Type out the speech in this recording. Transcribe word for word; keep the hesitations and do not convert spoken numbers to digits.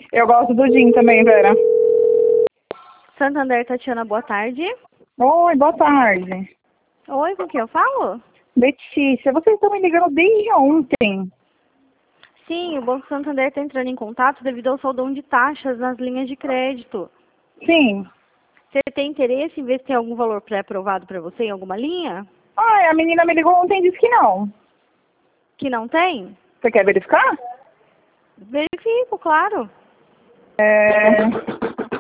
Eu gosto do gin também, Vera. Santander, Tatiana, boa tarde. Oi, boa tarde. Oi, com quem eu falo? Letícia, vocês estão me ligando desde ontem. Sim, o Banco Santander está entrando em contato devido ao saldão de taxas nas linhas de crédito. Sim. Você tem interesse em ver se tem algum valor pré-aprovado para você em alguma linha? Ai, a menina me ligou ontem e disse que não. Que não tem? Você quer verificar? Verifico, claro. É...